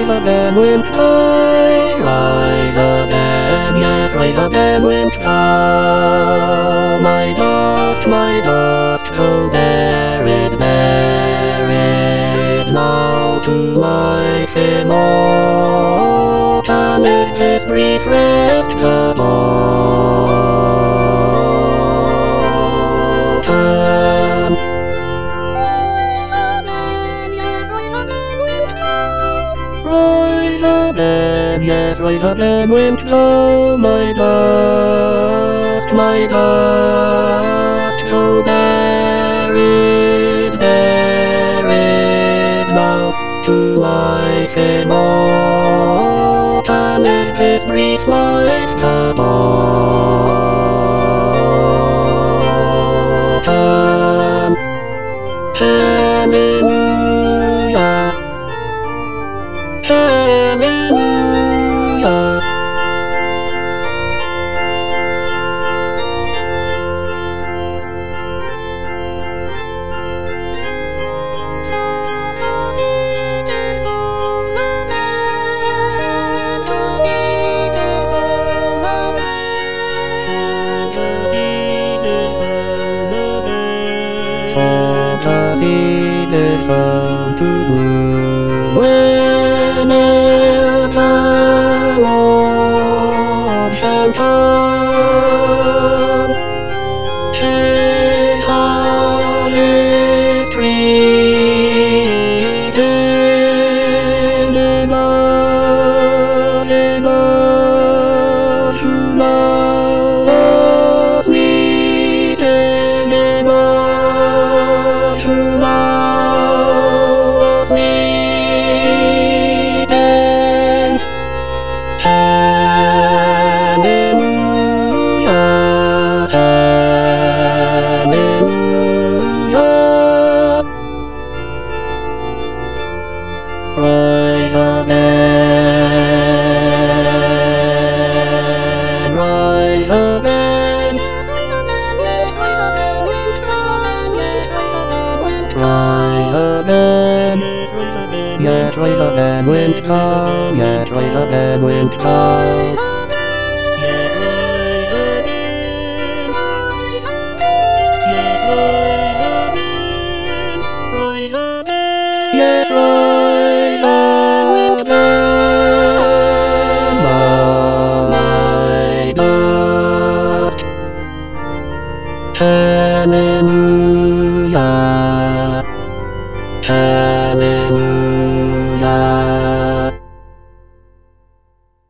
rise again, wind fly. Rise again, yes, rise again, wind fly. My dust, so buried, buried now to life in autumn. Is this brief rest cut autumn? Rise again, yes, rise again, wind blow. My dust, so buried, buried now to life in autumn. Is this brief life cut autumn? Hallelujah, hallelujah. Fantasy, listen to bloom whenever one shall come. His highest treated in us who love us, meeting in us who love us, meeting. Hallelujah, hallelujah. Rise again, rise again. Rise again, yes, rise again, wind come, yes, rise again, wind come. Yes, rise again, my dust.